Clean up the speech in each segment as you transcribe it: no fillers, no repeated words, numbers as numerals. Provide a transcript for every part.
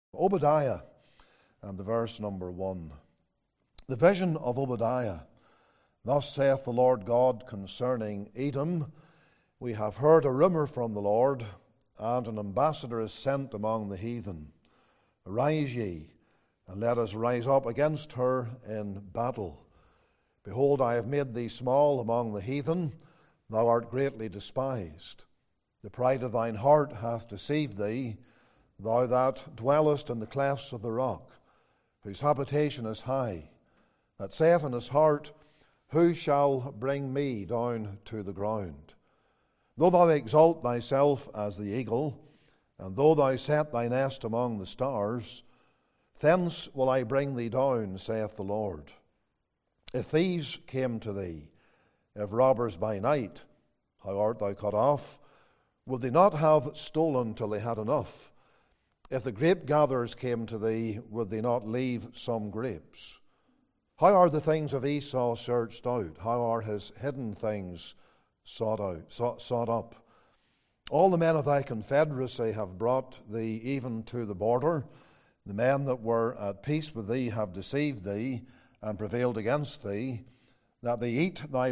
Obadiah and the verse number 1. The vision of Obadiah. Thus saith the Lord God concerning Edom, we have heard a rumour from the Lord, and an ambassador is sent among the heathen. Arise ye, and let us rise up against her in battle. Behold, I have made thee small among the heathen, thou art greatly despised. The pride of thine heart hath deceived thee, thou that dwellest in the clefts of the rock, whose habitation is high, that saith in his heart, who shall bring me down to the ground? Though thou exalt thyself as the eagle, and though thou set thy nest among the stars, thence will I bring thee down, saith the Lord. If thieves came to thee, if robbers by night, how art thou cut off? Would they not have stolen till they had enough? If the grape gatherers came to thee, would they not leave some grapes? How are the things of Esau searched out? How are his hidden things sought up? All the men of thy confederacy have brought thee even to the border. The men that were at peace with thee have deceived thee and prevailed against thee. That they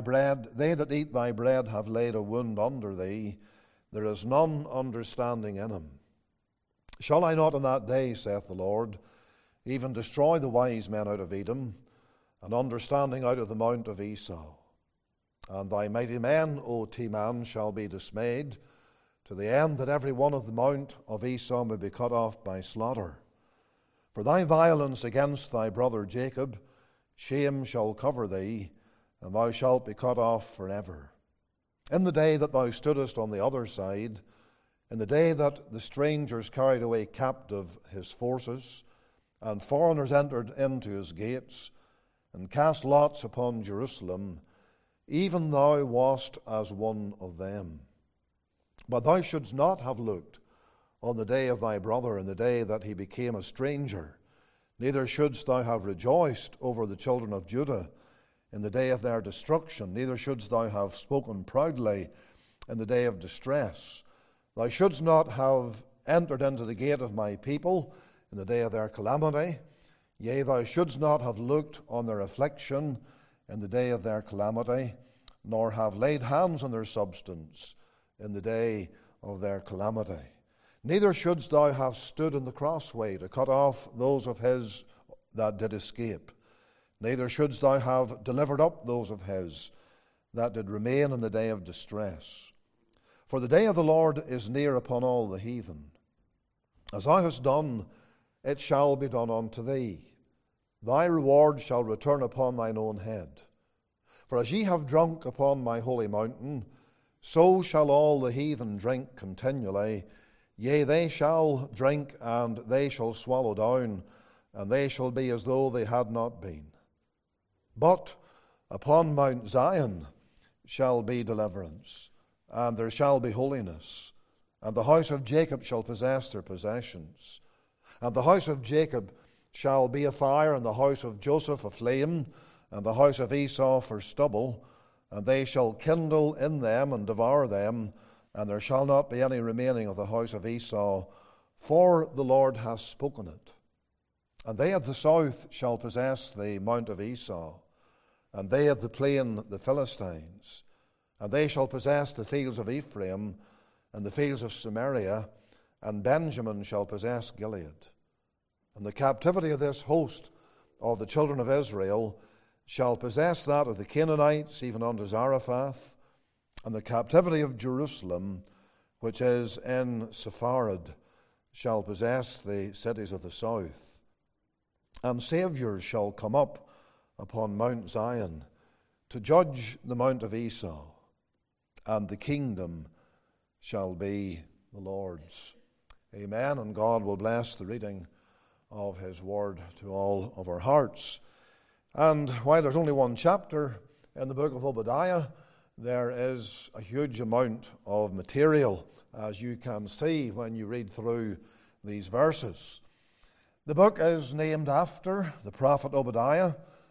that eat thy bread have laid a wound under thee. There is none understanding in him. Shall I not in that day, saith the Lord, even destroy the wise men out of Edom, and understanding out of the mount of Esau? And thy mighty men, O Teman, shall be dismayed, to the end that every one of the mount of Esau may be cut off by slaughter. For thy violence against thy brother Jacob, shame shall cover thee, and thou shalt be cut off forever. In the day that thou stoodest on the other side, in the day that the strangers carried away captive his forces, and foreigners entered into his gates, and cast lots upon Jerusalem, even thou wast as one of them. But thou shouldst not have looked on the day of thy brother, in the day that he became a stranger, neither shouldst thou have rejoiced over the children of Judah in the day of their destruction, neither shouldst thou have spoken proudly in the day of distress. Thou shouldst not have entered into the gate of my people in the day of their calamity. Yea, thou shouldst not have looked on their affliction in the day of their calamity, nor have laid hands on their substance in the day of their calamity. Neither shouldst thou have stood in the crossway to cut off those of his that did escape. Neither shouldst thou have delivered up those of his that did remain in the day of distress. For the day of the Lord is near upon all the heathen. As thou hast done, it shall be done unto thee. Thy reward shall return upon thine own head. For as ye have drunk upon my holy mountain, so shall all the heathen drink continually. Yea, they shall drink, and they shall swallow down, and they shall be as though they had not been. But upon Mount Zion shall be deliverance, and there shall be holiness, and the house of Jacob shall possess their possessions. And the house of Jacob shall be a fire, and the house of Joseph a flame, and the house of Esau for stubble, and they shall kindle in them and devour them, and there shall not be any remaining of the house of Esau, for the Lord hath spoken it. And they of the south shall possess the mount of Esau, and they of the plain the Philistines, and they shall possess the fields of Ephraim, and the fields of Samaria, and Benjamin shall possess Gilead. And the captivity of this host of the children of Israel shall possess that of the Canaanites, even unto Zarephath, and the captivity of Jerusalem, which is in Sepharad, shall possess the cities of the south. And Saviours shall come up upon Mount Zion to judge the mount of Esau, and the kingdom shall be the Lord's. Amen, and God will bless the reading of his word to all of our hearts. And while there's only one chapter in the book of Obadiah, there is a huge amount of material, as you can see when you read through these verses. The book is named after the prophet Obadiah.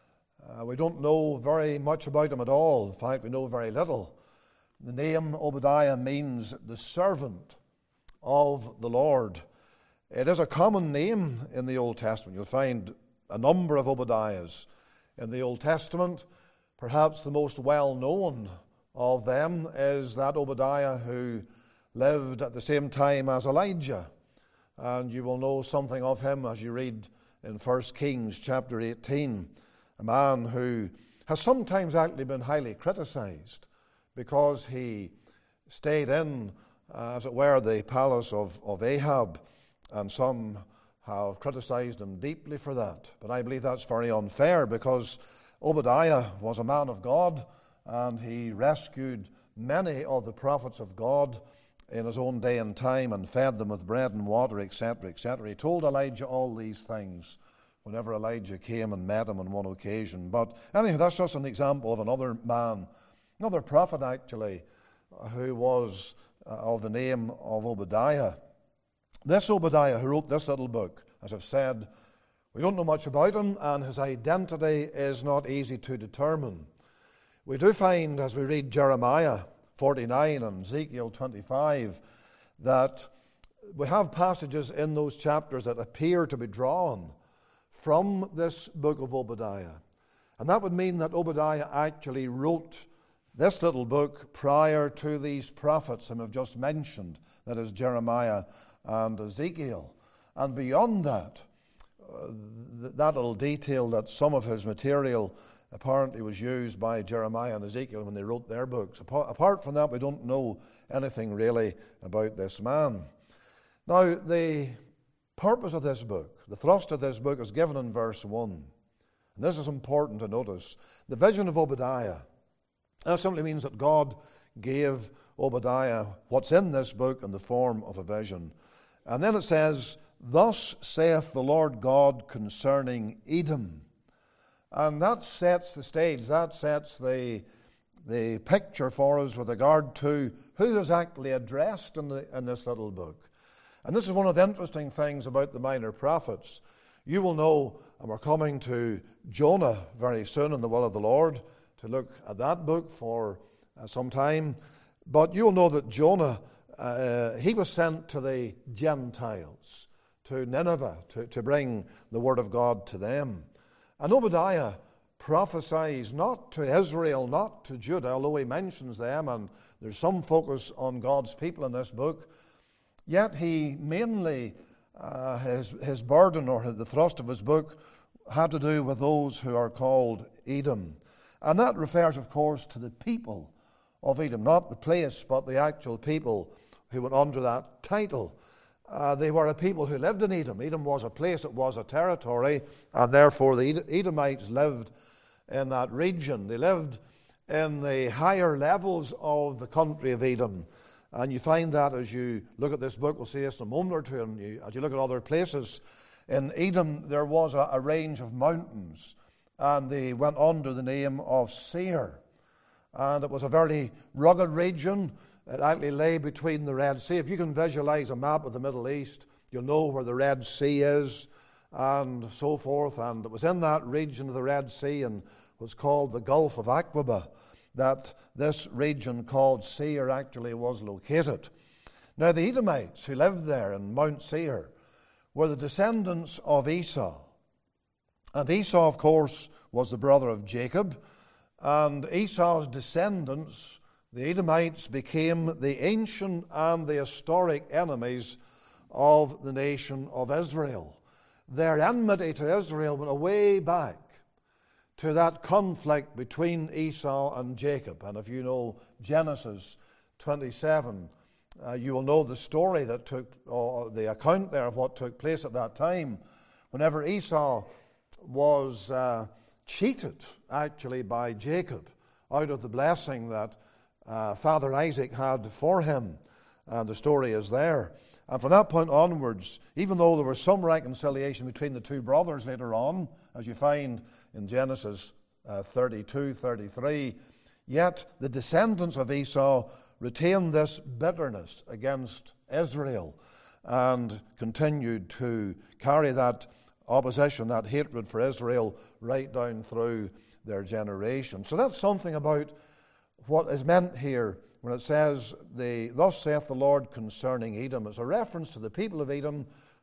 We don't know very much about him at all. In fact, we know very little. The name Obadiah means the servant of the Lord. It is a common name in the Old Testament. You'll find a number of Obadiahs in the Old Testament. Perhaps the most well-known of them is that Obadiah who lived at the same time as Elijah. And you will know something of him as you read in 1 Kings chapter 18, a man who has sometimes actually been highly criticized because he stayed in, as it were, the palace of Ahab, and some have criticized him deeply for that. But I believe that's very unfair, because Obadiah was a man of God, and he rescued many of the prophets of God in his own day and time and fed them with bread and water, etc., etc. He told Elijah all these things whenever Elijah came and met him on one occasion. But anyhow, that's just an example of another man, another prophet actually, who was of the name of Obadiah. This Obadiah who wrote this little book, as I've said, we don't know much about him, and his identity is not easy to determine. We do find, as we read Jeremiah 49 and Ezekiel 25, that we have passages in those chapters that appear to be drawn from this book of Obadiah. And that would mean that Obadiah actually wrote this little book prior to these prophets whom I've just mentioned, that is Jeremiah and Ezekiel. And beyond that, that little detail that some of his material apparently was used by Jeremiah and Ezekiel when they wrote their books. Apart from that, we don't know anything really about this man. Now, the purpose of this book, the thrust of this book, is given in verse 1. And this is important to notice. The vision of Obadiah. That simply means that God gave Obadiah what's in this book in the form of a vision. And then it says, "Thus saith the Lord God concerning Edom." And that sets the stage, that sets the picture for us with regard to who is actually addressed in this little book. And this is one of the interesting things about the minor prophets. You will know, and we're coming to Jonah very soon in the will of the Lord, to look at that book for some time. But you'll know that Jonah, he was sent to the Gentiles, to Nineveh, to bring the word of God to them. And Obadiah prophesies not to Israel, not to Judah, although he mentions them, and there's some focus on God's people in this book. Yet he mainly, his burden or the thrust of his book had to do with those who are called Edom. And that refers, of course, to the people of Edom, not the place, but the actual people who went under that title. They were a people who lived in Edom. Edom was a place, it was a territory, and therefore the Edomites lived in that region. They lived in the higher levels of the country of Edom. And you find that as you look at this book, we'll see this in a moment or two, and as you look at other places. In Edom, there was a range of mountains, and they went under the name of Seir. And it was a very rugged region. It actually lay between the Red Sea. If you can visualize a map of the Middle East, you'll know where the Red Sea is and so forth. And it was in that region of the Red Sea, and was called the Gulf of Aqaba, that this region called Seir actually was located. Now, the Edomites who lived there in Mount Seir were the descendants of Esau. And Esau, of course, was the brother of Jacob. And Esau's descendants, the Edomites, became the ancient and the historic enemies of the nation of Israel. Their enmity to Israel went way back to that conflict between Esau and Jacob. And if you know Genesis 27, you will know the story that took, or the account there of what took place at that time. Whenever Esau was cheated, actually, by Jacob out of the blessing that Father Isaac had for him. And the story is there. And from that point onwards, even though there was some reconciliation between the two brothers later on, as you find in Genesis 32, 33, yet the descendants of Esau retained this bitterness against Israel and continued to carry that opposition, that hatred for Israel right down through their generation. So that's something about what is meant here when it says, "Thus saith the Lord concerning Edom." It's a reference to the people of Edom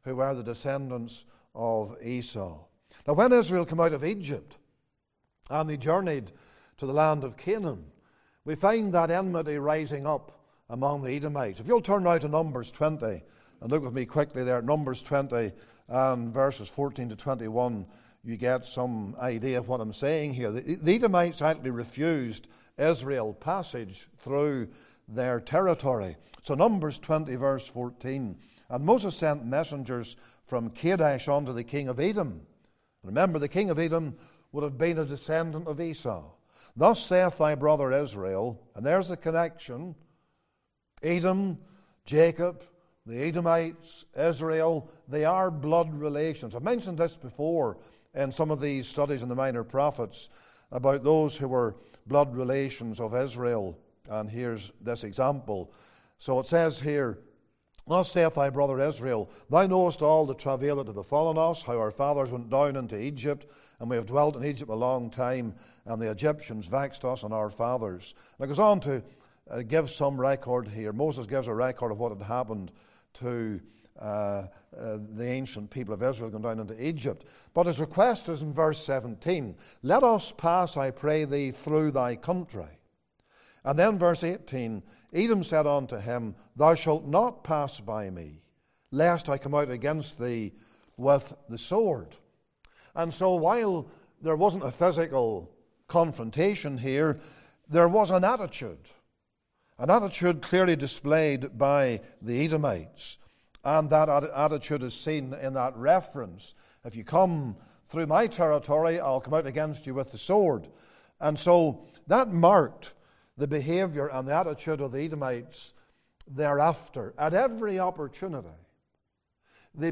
who were the descendants of Esau. Now, when Israel came out of Egypt and they journeyed to the land of Canaan, we find that enmity rising up among the Edomites. If you'll turn now to Numbers 20 and look with me quickly there at Numbers 20 and verses 14 to 21, you get some idea of what I'm saying here. The Edomites actually refused Israel passage through their territory. So Numbers 20 verse 14, and Moses sent messengers from Kadesh unto the king of Edom. Remember, the king of Edom would have been a descendant of Esau. Thus saith thy brother Israel, and there's the connection. Edom, Jacob, the Edomites, Israel, they are blood relations. I've mentioned this before in some of these studies in the Minor Prophets about those who were blood relations of Israel. And here's this example. So it says here, thus saith thy brother Israel, thou knowest all the travail that hath befallen us, how our fathers went down into Egypt, and we have dwelt in Egypt a long time, and the Egyptians vexed us and our fathers. And it goes on to give some record here. Moses gives a record of what had happened to the ancient people of Israel going down into Egypt. But his request is in verse 17, let us pass, I pray thee, through thy country. And then verse 18, Edom said unto him, thou shalt not pass by me, lest I come out against thee with the sword. And so while there wasn't a physical confrontation here, there was an attitude clearly displayed by the Edomites. And that attitude is seen in that reference. If you come through my territory, I'll come out against you with the sword. And so that marked the behavior and the attitude of the Edomites thereafter. At every opportunity, they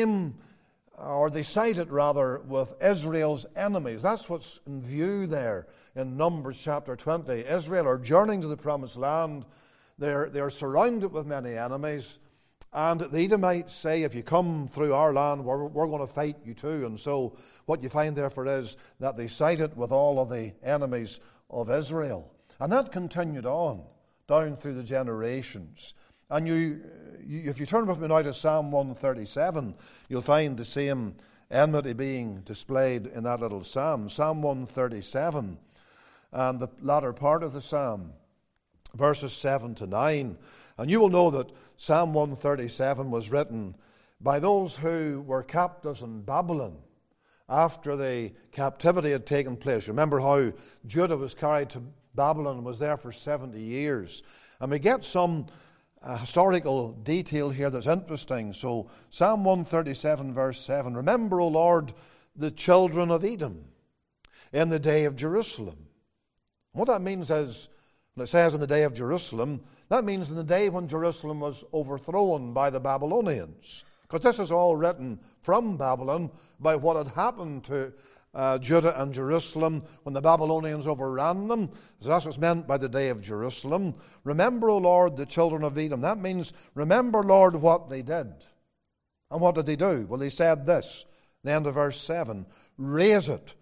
sided rather with Israel's enemies. That's what's in view there in Numbers chapter 20. Israel are journeying to the promised land. They're surrounded with many enemies. And the Edomites say, if you come through our land, we're going to fight you too. And so what you find therefore is that they sided with all of the enemies of Israel. And that continued on down through the generations. And if you turn with me now to Psalm 137, you'll find the same enmity being displayed in that little psalm. Psalm 137 and the latter part of the psalm, verses 7 to 9. And you will know that Psalm 137 was written by those who were captives in Babylon after the captivity had taken place. Remember how Judah was carried to Babylon and was there for 70 years. And we get some historical detail here that's interesting. So Psalm 137 verse 7, remember, O Lord, the children of Edom in the day of Jerusalem. And what that means is, when it says in the day of Jerusalem, that means in the day when Jerusalem was overthrown by the Babylonians. Because this is all written from Babylon by what had happened to Judah and Jerusalem when the Babylonians overran them. So that's what's meant by the day of Jerusalem. Remember, O Lord, the children of Edom. That means, remember, Lord, what they did. And what did they do? Well, they said this, the end of verse 7, raise it,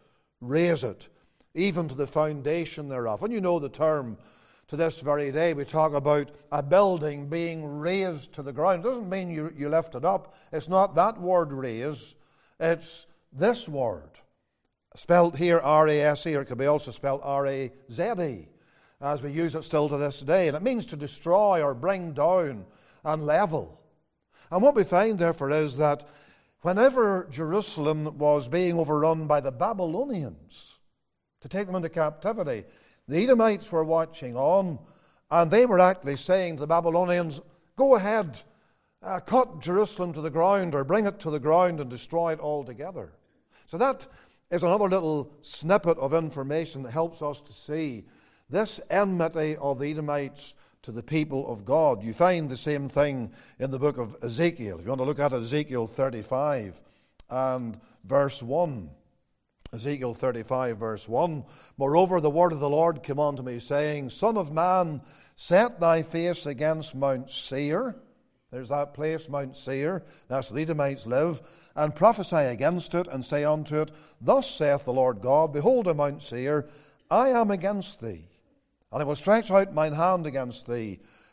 even to the foundation thereof. And you know the term to this very day. We talk about a building being raised to the ground. It doesn't mean you lift it up. It's not that word raise. It's this word. Spelled here R-A-S-E, or it could be also spelled R-A-Z-E, as we use it still to this day. And it means to destroy or bring down and level. And what we find, therefore, is that whenever Jerusalem was being overrun by the Babylonians to take them into captivity, the Edomites were watching on, and they were actually saying to the Babylonians, go ahead, cut Jerusalem to the ground, or bring it to the ground and destroy it altogether. So that is another little snippet of information that helps us to see this enmity of the Edomites to the people of God. You find the same thing in the book of Ezekiel. If you want to look at Ezekiel 35 and verse 1. Ezekiel 35 verse 1. Moreover, the word of the Lord came unto me, saying, Son of man, set thy face against Mount Seir. There's that place, Mount Seir. That's where the Edomites live. And prophesy against it, and say unto it, Thus saith the Lord God, Behold, O Mount Seir, I am against thee, and I will stretch out mine hand against thee,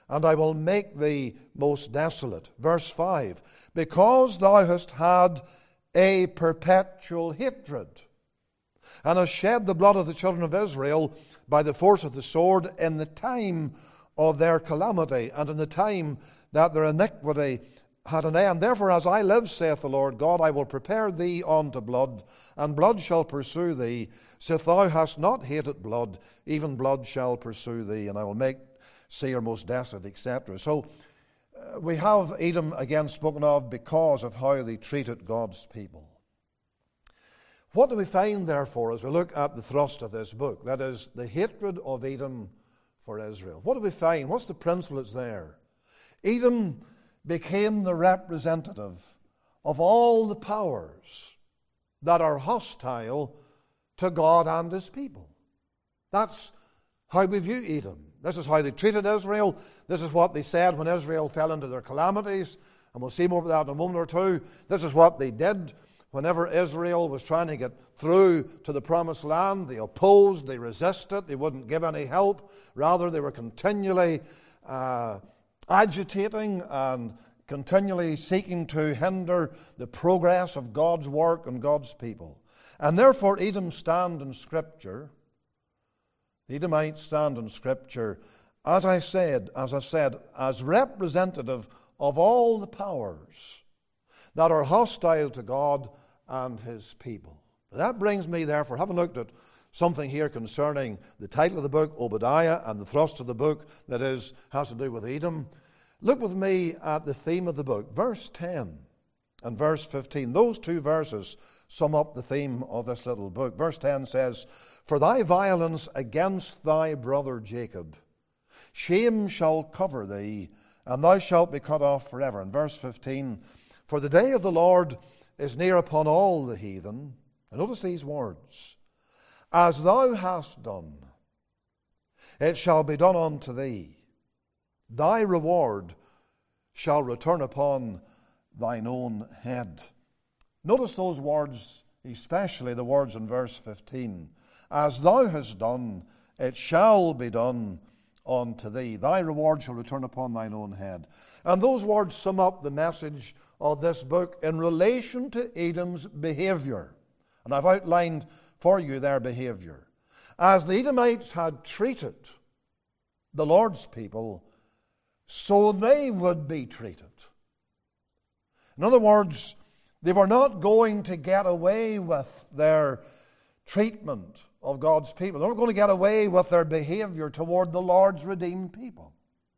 and I will make thee most desolate. Verse 5, because thou hast had a perpetual hatred, and hast shed the blood of the children of Israel by the force of the sword in the time of their calamity, and in the time that their iniquity had an end. Therefore, as I live, saith the Lord God, I will prepare thee unto blood, and blood shall pursue thee. Sith thou hast not hated blood, even blood shall pursue thee, and I will make Seir most desolate, etc. So we have Edom again spoken of because of how they treated God's people. What do we find, therefore, as we look at the thrust of this book? That is, the hatred of Edom for Israel. What do we find? What's the principle that's there? Edom became the representative of all the powers that are hostile to God and His people. That's how we view Edom. This is how they treated Israel. This is what they said when Israel fell into their calamities. And we'll see more about that in a moment or two. This is what they did whenever Israel was trying to get through to the promised land. They opposed, they resisted, they wouldn't give any help. Rather, they were continually agitating and continually seeking to hinder the progress of God's work and God's people. And therefore, Edom stand in Scripture. The Edomites stand in Scripture, as I said, as representative of all the powers that are hostile to God and His people. That brings me, therefore, having looked at something here concerning the title of the book, Obadiah, and the thrust of the book, that is, has to do with Edom. Look with me at the theme of the book. Verse 10 and verse 15. Those two verses sum up the theme of this little book. Verse 10 says, for thy violence against thy brother Jacob, shame shall cover thee, and thou shalt be cut off forever. And verse 15, for the day of the Lord is near upon all the heathen. And notice these words, as thou hast done, it shall be done unto thee. Thy reward shall return upon thine own head. Notice those words, especially the words in verse 15. As thou hast done, it shall be done unto thee. Thy reward shall return upon thine own head. And those words sum up the message of this book in relation to Edom's behavior. And I've outlined for you their behavior. As the Edomites had treated the Lord's people, so they would be treated. In other words, they were not going to get away with their treatment of God's people. They're not going to get away with their behavior toward the Lord's redeemed people.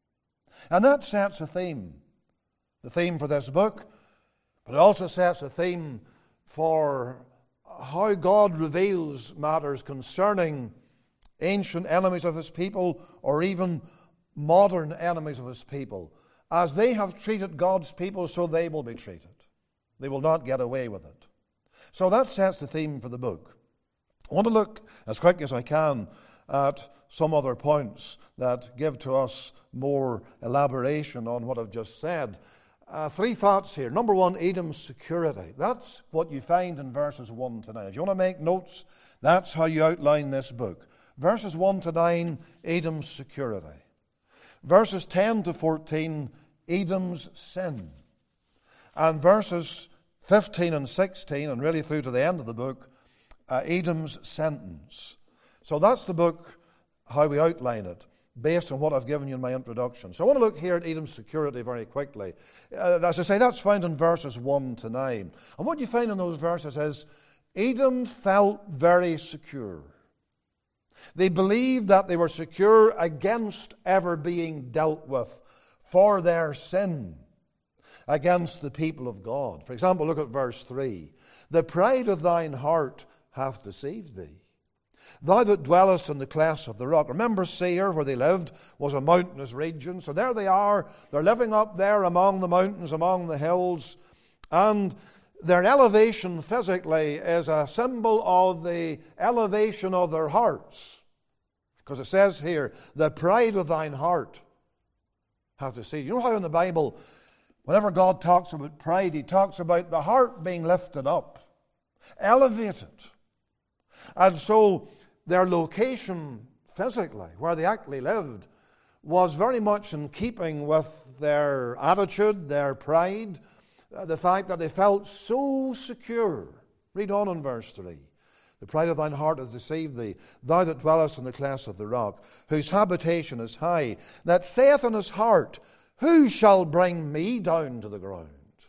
And that sets a theme. The theme for this book, but it also sets a theme for how God reveals matters concerning ancient enemies of His people, or even modern enemies of His people. As they have treated God's people, so they will be treated. They will not get away with it. So that sets the theme for the book. I want to look as quick as I can at some other points that give to us more elaboration on what I've just said. Three thoughts here. Number one, Edom's security. That's what you find in verses 1 to 9. If you want to make notes, that's how you outline this book. Verses 1 to 9, Edom's security. Verses 10 to 14, Edom's sin. And verses 15 and 16, and really through to the end of the book, Edom's sentence. So that's the book, how we outline it, based on what I've given you in my introduction. So I want to look here at Edom's security very quickly. As I say, that's found in verses 1 to 9. And what you find in those verses is Edom felt very secure. They believed that they were secure against ever being dealt with for their sin against the people of God. For example, look at verse 3. The pride of thine heart hath deceived thee. Thou that dwellest in the clefts of the rock. Remember, Seir, where they lived, was a mountainous region. So there they are. They're living up there among the mountains, among the hills. And their elevation physically is a symbol of the elevation of their hearts. Because it says here, the pride of thine heart hath deceived. You know how in the Bible, whenever God talks about pride, He talks about the heart being lifted up, elevated. And so their location physically, where they actually lived, was very much in keeping with their attitude, their pride, the fact that they felt so secure. Read on in verse 3. The pride of thine heart hath deceived thee, thou that dwellest in the clefts of the rock, whose habitation is high, that saith in his heart, who shall bring me down to the ground?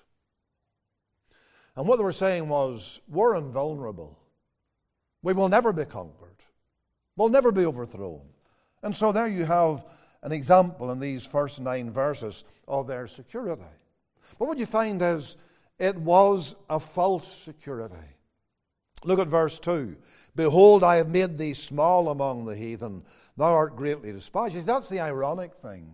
And what they were saying was, we're invulnerable. We will never be conquered. We'll never be overthrown. And so there you have an example in these first 9 verses of their security. But what you find is, it was a false security. Look at verse 2. Behold, I have made thee small among the heathen. Thou art greatly despised. That's the ironic thing.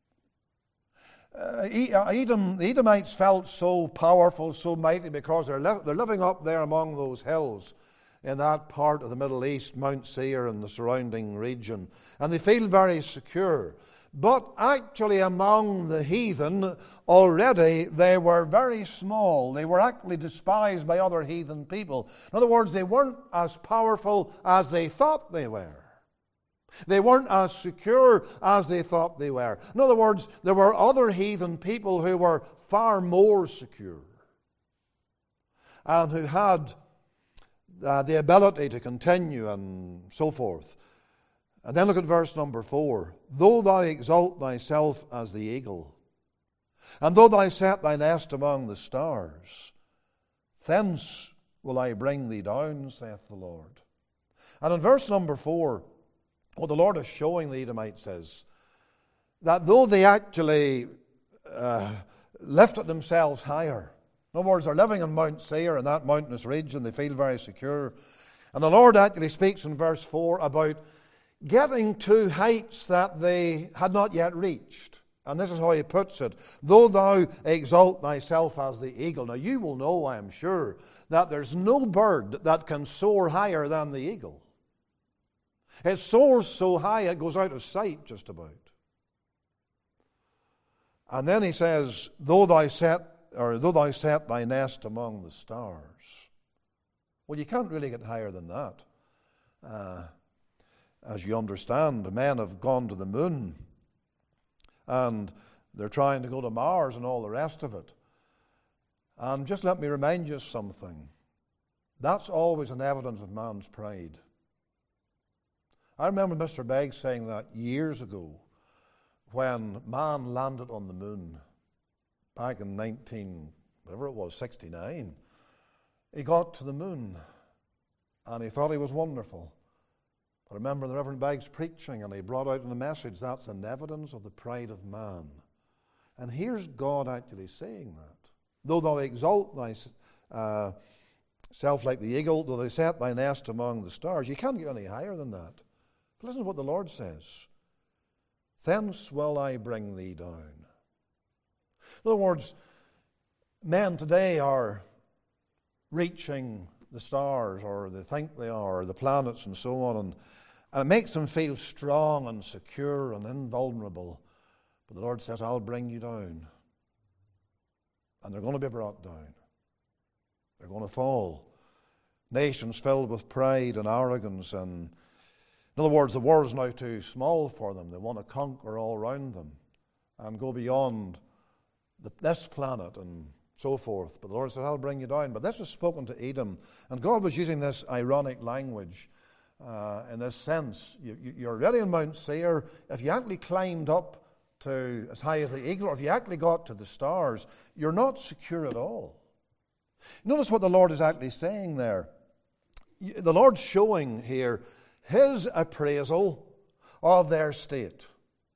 The Edomites felt so powerful, so mighty, because they're living up there among those hills in that part of the Middle East, Mount Seir and the surrounding region. And they feel very secure. But actually among the heathen, already they were very small. They were actually despised by other heathen people. In other words, they weren't as powerful as they thought they were. They weren't as secure as they thought they were. In other words, there were other heathen people who were far more secure and who had the ability to continue and so forth. And then look at verse number 4. Though thou exalt thyself as the eagle, and though thou set thy nest among the stars, thence will I bring thee down, saith the Lord. And in verse number 4, what the Lord is showing the Edomites is that though they actually lifted themselves higher, in other words, they're living in Mount Seir, in that mountainous region, they feel very secure. And the Lord actually speaks in verse 4 about getting to heights that they had not yet reached. And this is how he puts it. Though thou exalt thyself as the eagle. Now you will know, I am sure, that there's no bird that can soar higher than the eagle. It soars so high it goes out of sight just about. And then he says, though thou set thy nest among the stars. Well, you can't really get higher than that. As you understand, men have gone to the moon and they're trying to go to Mars and all the rest of it. And just let me remind you something. That's always an evidence of man's pride. I remember Mr. Begg saying that years ago when man landed on the moon back in 69. He got to the moon and he thought he was wonderful. I remember the Reverend Begg's preaching, and he brought out in the message, that's an evidence of the pride of man. And here's God actually saying that. Though thou exalt thyself like the eagle, though thou set thy nest among the stars, you can't get any higher than that. But listen to what the Lord says. Thence will I bring thee down. In other words, men today are reaching the stars, or they think they are, or the planets and so on, and it makes them feel strong and secure and invulnerable. But the Lord says, I'll bring you down. And they're going to be brought down. They're going to fall. Nations filled with pride and arrogance, and in other words, the world's now too small for them. They want to conquer all around them and go beyond this planet and so forth. But the Lord says, I'll bring you down. But this was spoken to Edom. And God was using this ironic language in this sense. You're already in Mount Seir. If you actually climbed up to as high as the eagle, or if you actually got to the stars, you're not secure at all. Notice what the Lord is actually saying there. The Lord's showing here His appraisal of their state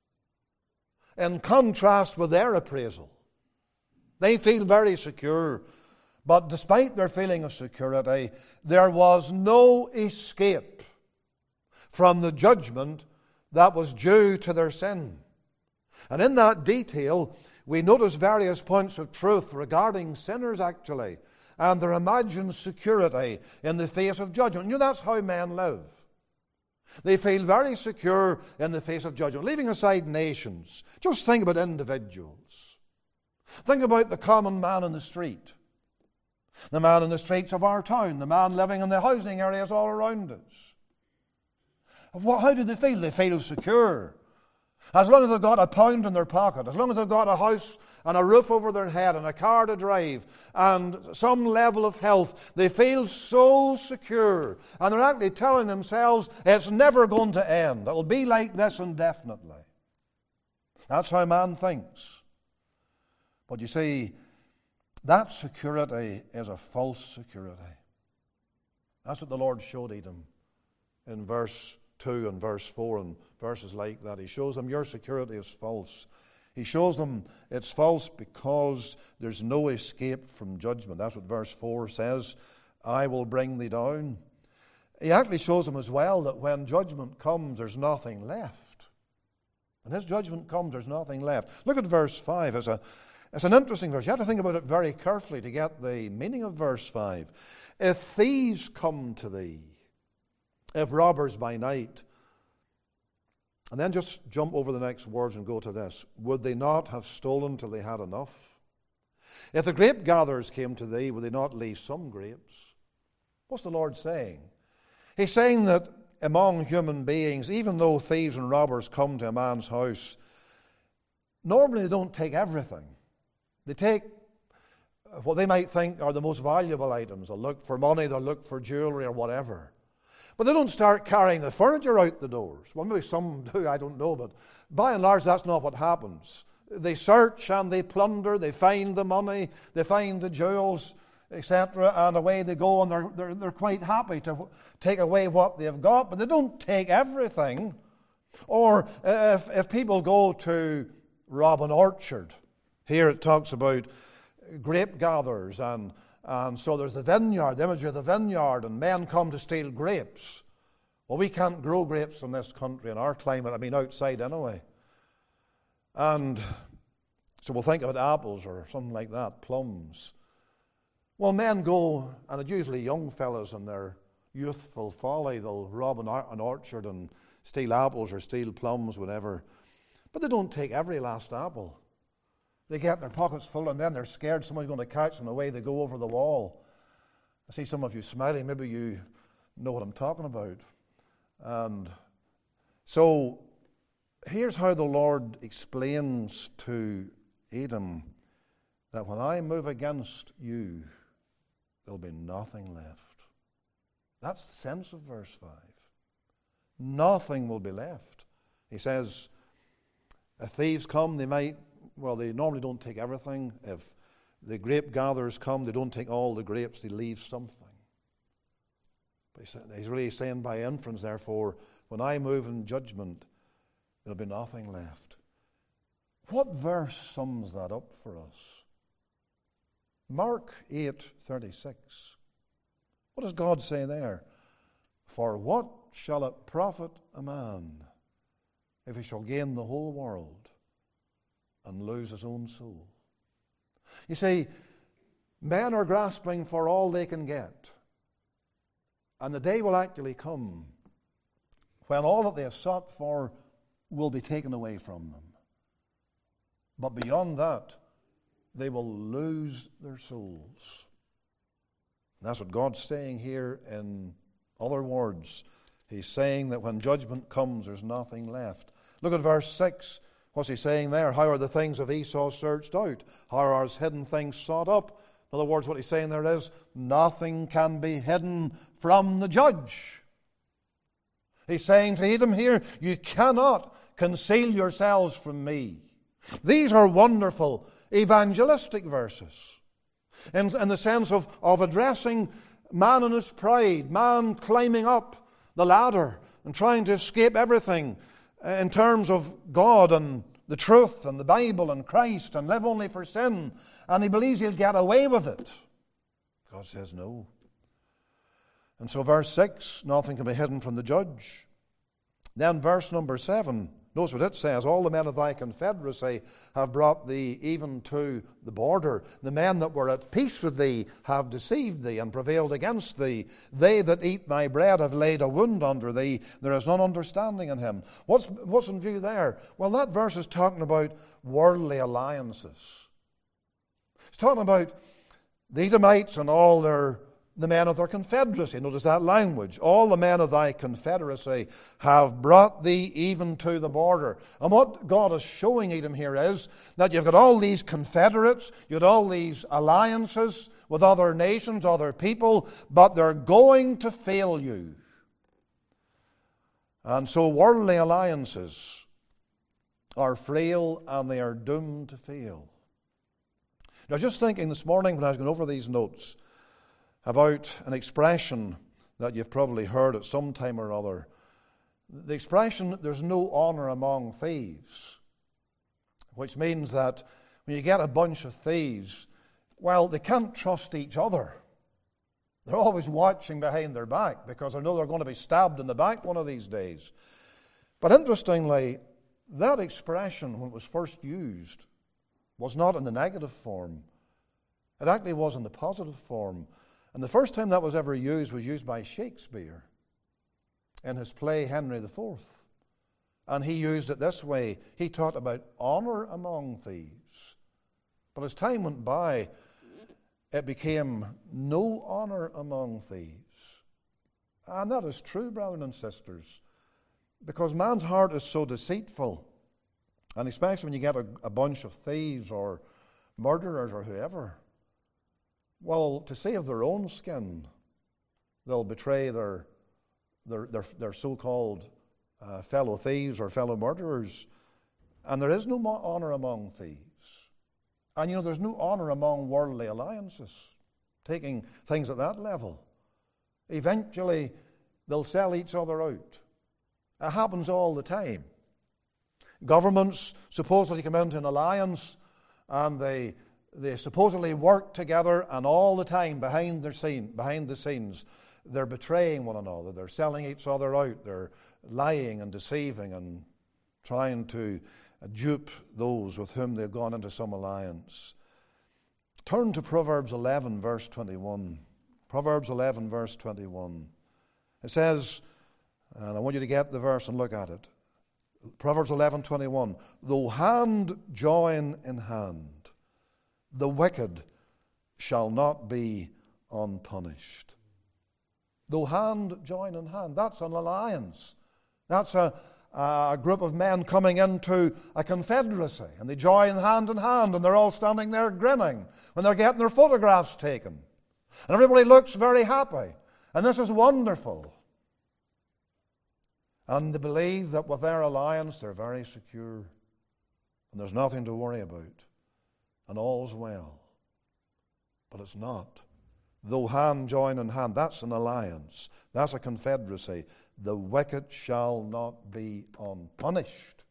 in contrast with their appraisal. They feel very secure, but despite their feeling of security, there was no escape from the judgment that was due to their sin. And in that detail, we notice various points of truth regarding sinners actually, and their imagined security in the face of judgment. You know, that's how men live. They feel very secure in the face of judgment. Leaving aside nations, just think about individuals. Think about the common man in the street. The man in the streets of our town. The man living in the housing areas all around us. How do they feel? They feel secure. As long as they've got £1 in their pocket, as long as they've got a house and a roof over their head and a car to drive and some level of health, they feel so secure. And they're actually telling themselves it's never going to end. It will be like this indefinitely. That's how man thinks. But you see, that security is a false security. That's what the Lord showed Edom in verse 2 and verse 4 and verses like that. He shows them your security is false. He shows them it's false because there's no escape from judgment. That's what verse 4 says. I will bring thee down. He actually shows them as well that when judgment comes, there's nothing left. When his judgment comes, there's nothing left. Look at verse 5. It's an interesting verse. You have to think about it very carefully to get the meaning of verse 5. If thieves come to thee, if robbers by night, and then just jump over the next words and go to this. Would they not have stolen till they had enough? If the grape gatherers came to thee, would they not leave some grapes? What's the Lord saying? He's saying that among human beings, even though thieves and robbers come to a man's house, normally they don't take everything. They take what they might think are the most valuable items. They'll look for money, they'll look for jewelry or whatever. But they don't start carrying the furniture out the doors. Well, maybe some do, I don't know, but by and large that's not what happens. They search and they plunder, they find the money, they find the jewels, etc., and away they go, and they're quite happy to take away what they've got, but they don't take everything. Or if people go to rob an orchard, here it talks about grape gatherers, and so there's the vineyard, the imagery of the vineyard, and men come to steal grapes. Well, we can't grow grapes in this country, in our climate, outside anyway. And so we'll think of it apples or something like that, plums. Well, men go, and it's usually young fellas in their youthful folly, they'll rob an orchard and steal apples or steal plums, whatever. But they don't take every last apple. They get their pockets full, and then they're scared someone's going to catch them, away they go over the wall. I see some of you smiling. Maybe you know what I'm talking about. And so here's how the Lord explains to Edom that when I move against you, there'll be nothing left. That's the sense of verse 5. Nothing will be left. He says, if thieves come, they normally don't take everything. If the grape gatherers come, they don't take all the grapes, they leave something. But he's really saying by inference, therefore, when I move in judgment, there'll be nothing left. What verse sums that up for us? Mark 8:36. What does God say there? For what shall it profit a man if he shall gain the whole world and lose his own soul? You see, men are grasping for all they can get. And the day will actually come when all that they have sought for will be taken away from them. But beyond that, they will lose their souls. And that's what God's saying here in other words. He's saying that when judgment comes, there's nothing left. Look at verse 6. What's he saying there? How are the things of Esau searched out? How are his hidden things sought up? In other words, what he's saying there is, nothing can be hidden from the judge. He's saying to Edom here, you cannot conceal yourselves from me. These are wonderful evangelistic verses in the sense of addressing man in his pride, man climbing up the ladder and trying to escape everything in terms of God and the truth and the Bible and Christ and live only for sin, and he believes he'll get away with it. God says no. And so verse 6, nothing can be hidden from the judge. Then verse number 7, notice what it says, all the men of thy confederacy have brought thee even to the border. The men that were at peace with thee have deceived thee and prevailed against thee. They that eat thy bread have laid a wound under thee. There is none understanding in him. What's in view there? Well, that verse is talking about worldly alliances. It's talking about the Edomites and all their the men of their confederacy. Notice that language. All the men of thy confederacy have brought thee even to the border. And what God is showing Edom here is that you've got all these confederates, you've got all these alliances with other nations, other people, but they're going to fail you. And so worldly alliances are frail and they are doomed to fail. Now, just thinking this morning when I was going over these notes about an expression that you've probably heard at some time or other. The expression, there's no honor among thieves, which means that when you get a bunch of thieves, well, they can't trust each other. They're always watching behind their back because they know they're going to be stabbed in the back one of these days. But interestingly, that expression, when it was first used, was not in the negative form. It actually was in the positive form. And the first time that was ever used was used by Shakespeare in his play Henry IV. And he used it this way. He talked about honor among thieves. But as time went by, it became no honor among thieves. And that is true, brothers and sisters, because man's heart is so deceitful. And especially when you get a bunch of thieves or murderers or whoever, well, to save their own skin, they'll betray their so-called fellow thieves or fellow murderers. And there is no honor among thieves. And you know, there's no honor among worldly alliances, taking things at that level. Eventually, they'll sell each other out. It happens all the time. Governments supposedly come into an alliance and they supposedly work together, and all the time behind the scenes, they're betraying one another. They're selling each other out. They're lying and deceiving and trying to dupe those with whom they've gone into some alliance. Turn to Proverbs 11, verse 21. Proverbs 11, verse 21. It says, and I want you to get the verse and look at it. Proverbs 11, 21. Though hand join in hand, the wicked shall not be unpunished. Though hand join in hand, that's an alliance. That's a group of men coming into a confederacy, and they join hand in hand, and they're all standing there grinning when they're getting their photographs taken. And everybody looks very happy, and this is wonderful. And they believe that with their alliance they're very secure, and there's nothing to worry about. And all's well. But it's not. Though hand join in hand, that's an alliance. That's a confederacy. The wicked shall not be unpunished.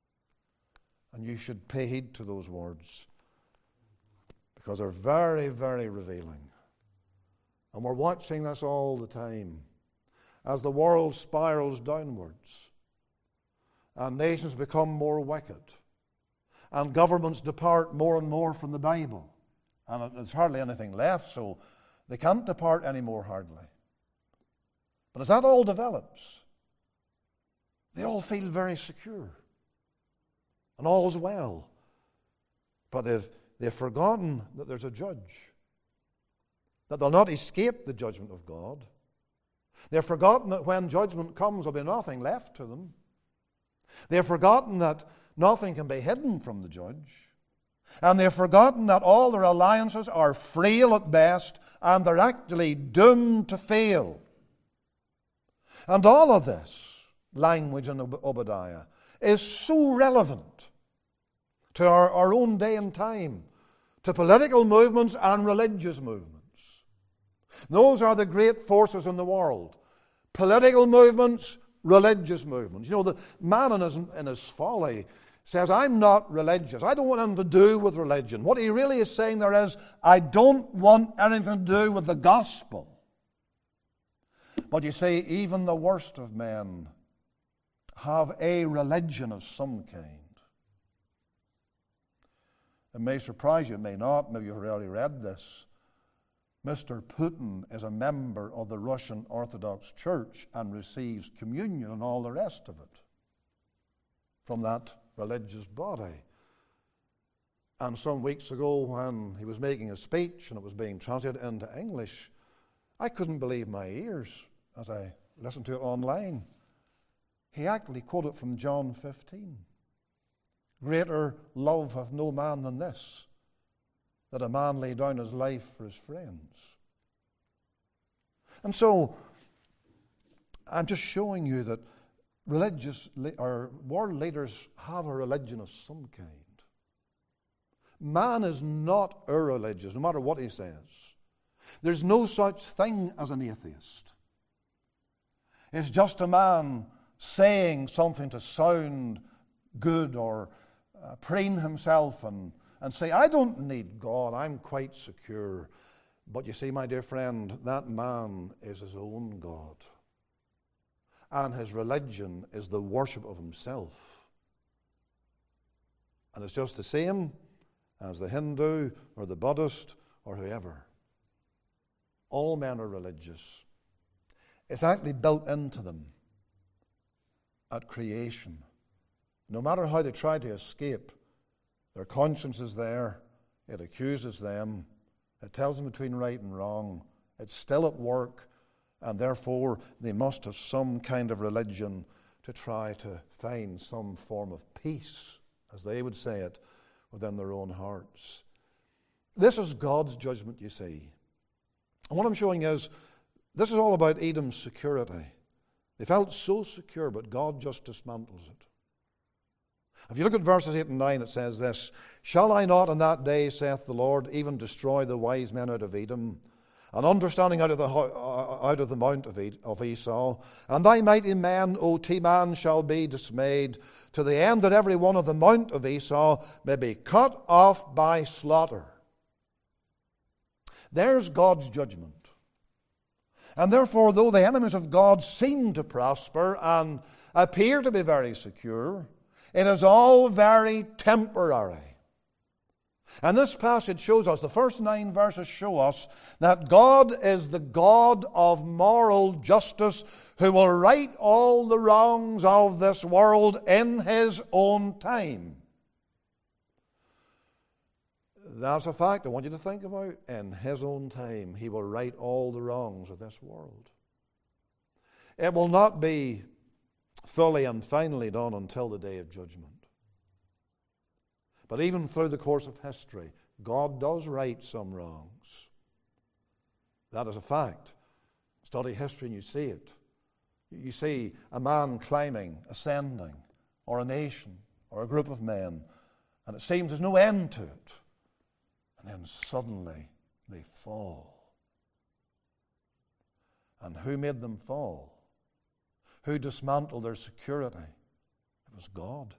And you should pay heed to those words, because they're very, very revealing. And we're watching this all the time as the world spirals downwards and nations become more wicked. And governments depart more and more from the Bible. And there's hardly anything left, so they can't depart anymore, hardly. But as that all develops, they all feel very secure. And all's well. But they've forgotten that there's a judge. That they'll not escape the judgment of God. They've forgotten that when judgment comes, there'll be nothing left to them. They've forgotten that nothing can be hidden from the judge. And they've forgotten that all their alliances are frail at best, and they're actually doomed to fail. And all of this language in Obadiah is so relevant to our own day and time, to political movements and religious movements. Those are the great forces in the world. Political movements, religious movements. You know, the man in his folly says, I'm not religious. I don't want anything to do with religion. What he really is saying there is, I don't want anything to do with the gospel. But you see, even the worst of men have a religion of some kind. It may surprise you, it may not. Maybe you've already read this. Mr. Putin is a member of the Russian Orthodox Church and receives communion and all the rest of it from that religious body. And some weeks ago, when he was making a speech and it was being translated into English, I couldn't believe my ears as I listened to it online. He actually quoted from John 15. Greater love hath no man than this, that a man lay down his life for his friends. And so, I'm just showing you that world leaders have a religion of some kind. Man is not irreligious, no matter what he says. There's no such thing as an atheist. It's just a man saying something to sound good or preen himself and say, I don't need God, I'm quite secure. But you see, my dear friend, that man is his own God. And his religion is the worship of himself. And it's just the same as the Hindu or the Buddhist or whoever. All men are religious. It's actually built into them at creation. No matter how they try to escape, their conscience is there. It accuses them. It tells them between right and wrong. It's still at work, and therefore they must have some kind of religion to try to find some form of peace, as they would say it, within their own hearts. This is God's judgment, you see. And what I'm showing is, this is all about Edom's security. They felt so secure, but God just dismantles it. If you look at verses 8 and 9, it says this, Shall I not in that day, saith the Lord, even destroy the wise men out of Edom, and understanding out of the mount of Esau, and thy mighty men, O Teman, shall be dismayed, to the end that every one of the mount of Esau may be cut off by slaughter. There's God's judgment. And therefore, though the enemies of God seem to prosper and appear to be very secure, it is all very temporary. And this passage shows us, the first 9 verses show us, that God is the God of moral justice who will right all the wrongs of this world in His own time. That's a fact I want you to think about. In His own time, He will right all the wrongs of this world. It will not be fully and finally done until the day of judgment. But even through the course of history, God does right some wrongs. That is a fact. Study history and you see it. You see a man climbing, ascending, or a nation, or a group of men, and it seems there's no end to it. And then suddenly they fall. And who made them fall? Who dismantled their security? It was God.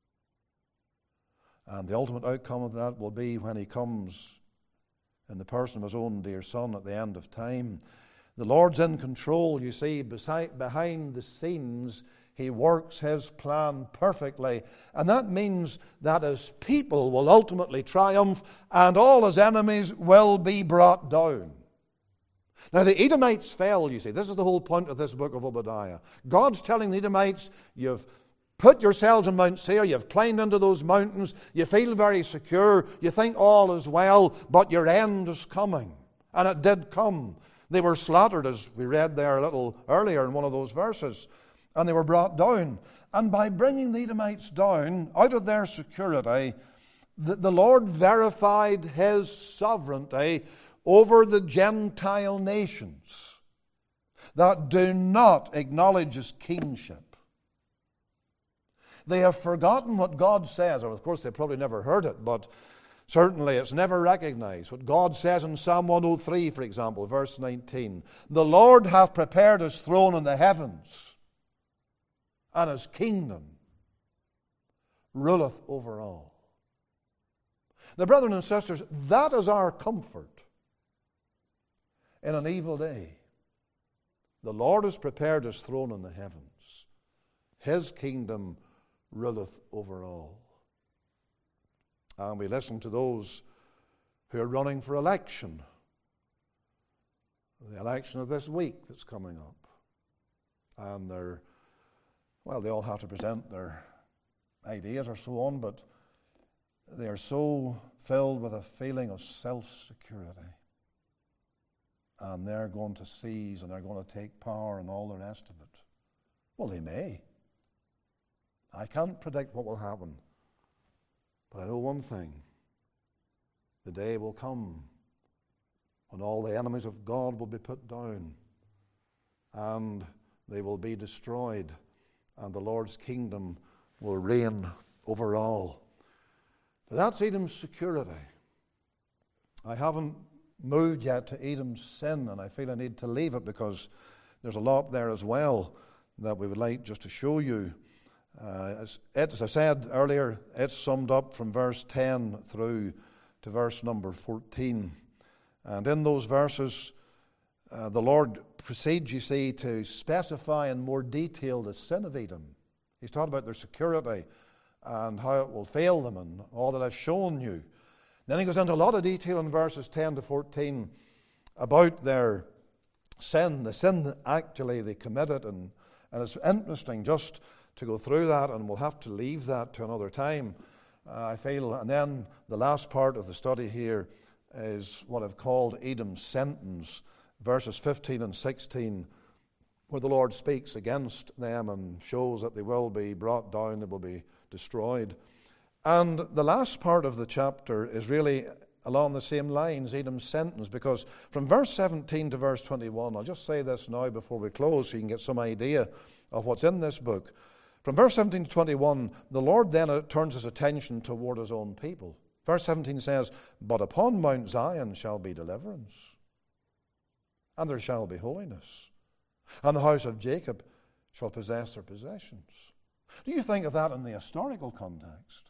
And the ultimate outcome of that will be when He comes in the person of His own dear Son at the end of time. The Lord's in control, you see. Behind the scenes, He works His plan perfectly. And that means that His people will ultimately triumph and all His enemies will be brought down. Now, the Edomites fell, you see. This is the whole point of this book of Obadiah. God's telling the Edomites, you've put yourselves on Mount Seir, you've climbed into those mountains, you feel very secure, you think all is well, but your end is coming. And it did come. They were slaughtered, as we read there a little earlier in one of those verses, and they were brought down. And by bringing the Edomites down out of their security, the Lord verified His sovereignty over the Gentile nations that do not acknowledge His kingship. They have forgotten what God says, or of course they probably never heard it, but certainly it's never recognized. What God says in Psalm 103, for example, verse 19, The Lord hath prepared His throne in the heavens, and His kingdom ruleth over all. Now, brethren and sisters, that is our comfort in an evil day. The Lord has prepared His throne in the heavens. His kingdom ruleth over all. And we listen to those who are running for election. The election of this week that's coming up. And they all have to present their ideas or so on, but they are so filled with a feeling of self-security. and they're going to seize and they're going to take power and all the rest of it. Well, they may. I can't predict what will happen. But I know one thing. The day will come when all the enemies of God will be put down and they will be destroyed, and the Lord's kingdom will reign over all. But that's Edom's security. I haven't moved yet to Edom's sin, and I feel I need to leave it because there's a lot there as well that we would like just to show you. As I said earlier, it's summed up from verse 10 through to verse number 14. And in those verses, the Lord proceeds, you see, to specify in more detail the sin of Edom. He's talking about their security and how it will fail them and all that I've shown you. Then he goes into a lot of detail in verses 10 to 14 about their sin, the sin that actually they committed. And it's interesting just to go through that, and we'll have to leave that to another time, I feel. And then the last part of the study here is what I've called Edom's sentence, verses 15 and 16, where the Lord speaks against them and shows that they will be brought down, they will be destroyed. And the last part of the chapter is really along the same lines, Edom's sentence, because from verse 17 to verse 21, I'll just say this now before we close so you can get some idea of what's in this book. From verse 17 to 21, the Lord then turns his attention toward his own people. Verse 17 says, "But upon Mount Zion shall be deliverance, and there shall be holiness, and the house of Jacob shall possess their possessions." Do you think of that in the historical context?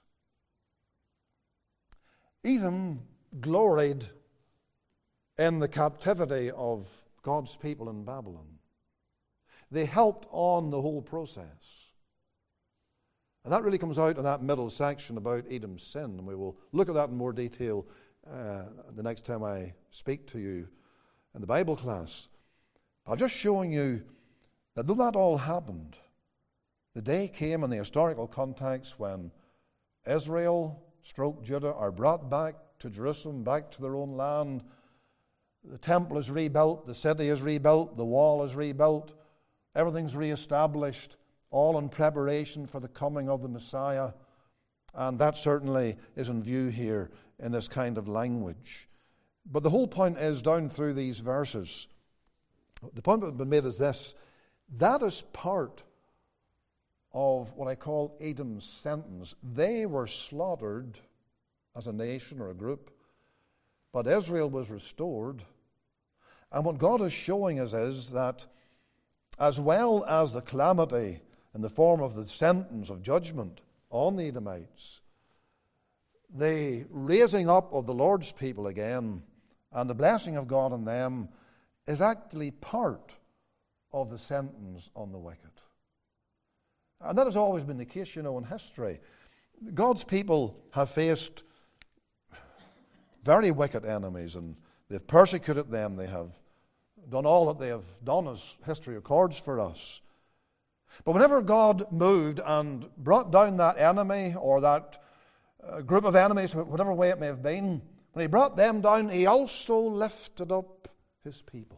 Edom gloried in the captivity of God's people in Babylon. They helped on the whole process. And that really comes out in that middle section about Edom's sin. And we will look at that in more detail the next time I speak to you in the Bible class. I'm just showing you that though that all happened, the day came in the historical context when Israel, Judah, are brought back to Jerusalem, back to their own land. The temple is rebuilt, the city is rebuilt, the wall is rebuilt, everything's reestablished, all in preparation for the coming of the Messiah. And that certainly is in view here in this kind of language. But the whole point is, down through these verses, the point that's been made is this: that is part of what I call Edom's sentence. They were slaughtered as a nation or a group, but Israel was restored. And what God is showing us is that as well as the calamity in the form of the sentence of judgment on the Edomites, the raising up of the Lord's people again and the blessing of God on them is actually part of the sentence on the wicked. And that has always been the case, in history. God's people have faced very wicked enemies, and they've persecuted them. They have done all that they have done, as history records for us. But whenever God moved and brought down that enemy or that group of enemies, whatever way it may have been, when he brought them down, he also lifted up his people.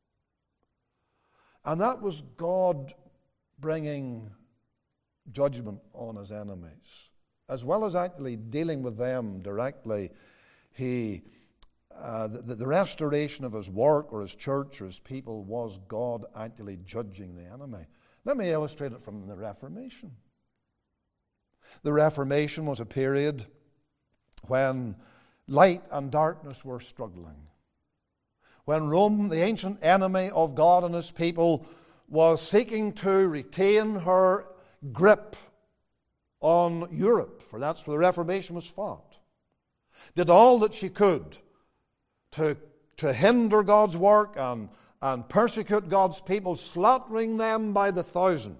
And that was God bringing judgment on his enemies. As well as actually dealing with them directly, the restoration of his work or his church or his people was God actually judging the enemy. Let me illustrate it from the Reformation. The Reformation was a period when light and darkness were struggling. When Rome, the ancient enemy of God and his people, was seeking to retain her grip on Europe, for that's where the Reformation was fought, did all that she could to hinder God's work and persecute God's people, slaughtering them by the thousand,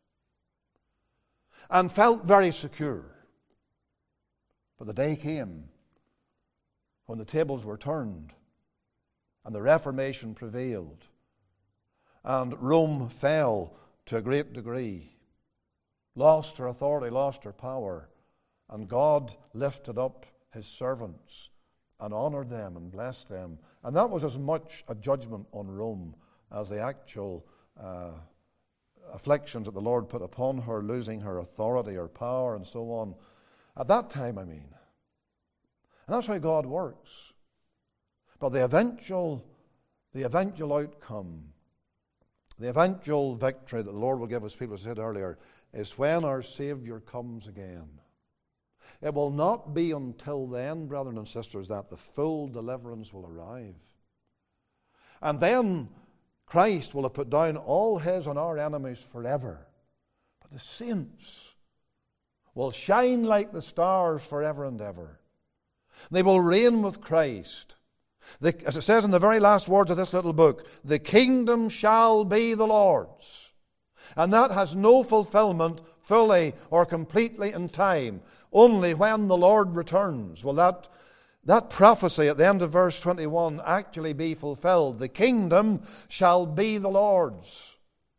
and felt very secure. But the day came when the tables were turned and the Reformation prevailed, and Rome fell to a great degree, lost her authority, lost her power, and God lifted up his servants and honoured them and blessed them. And that was as much a judgment on Rome as the actual afflictions that the Lord put upon her, losing her authority, her power, and so on. At that time, I mean. And that's how God works. But the eventual outcome, the eventual victory that the Lord will give us, people said earlier, is when our Saviour comes again. It will not be until then, brethren and sisters, that the full deliverance will arrive. And then Christ will have put down all his and our enemies forever. But the saints will shine like the stars forever and ever. They will reign with Christ. As it says in the very last words of this little book, the kingdom shall be the Lord's. And that has no fulfillment fully or completely in time. Only when the Lord returns will that prophecy at the end of verse 21 actually be fulfilled. The kingdom shall be the Lord's.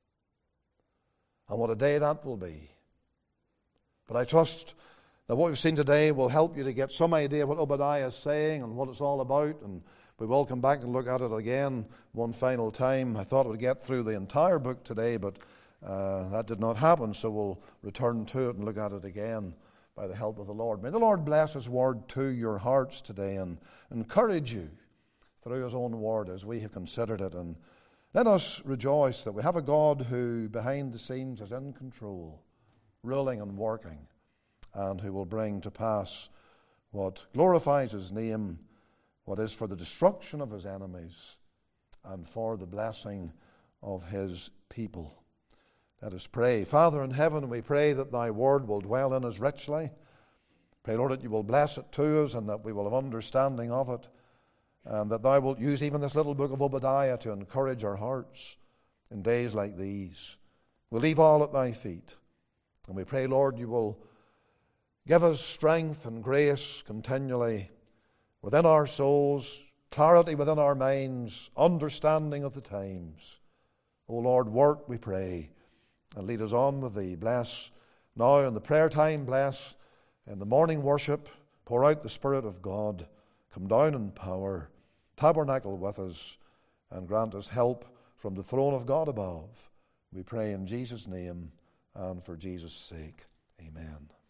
And what a day that will be. But I trust that what we've seen today will help you to get some idea what Obadiah is saying and what it's all about. And we will come back and look at it again one final time. I thought we'd get through the entire book today, but that did not happen. So we'll return to it and look at it again by the help of the Lord. May the Lord bless his word to your hearts today and encourage you through his own word as we have considered it. And let us rejoice that we have a God who behind the scenes is in control, ruling and working, and who will bring to pass what glorifies his name, what is for the destruction of his enemies and for the blessing of his people. Let us pray. Father in heaven, we pray that thy word will dwell in us richly. Pray, Lord, that you will bless it to us and that we will have understanding of it, and that thou wilt use even this little book of Obadiah to encourage our hearts in days like these. We leave all at thy feet, and we pray, Lord, you will give us strength and grace continually within our souls, clarity within our minds, understanding of the times. O Lord, work, we pray, and lead us on with thee. Bless now in the prayer time, bless in the morning worship, pour out the Spirit of God, come down in power, tabernacle with us, and grant us help from the throne of God above. We pray in Jesus' name and for Jesus' sake. Amen.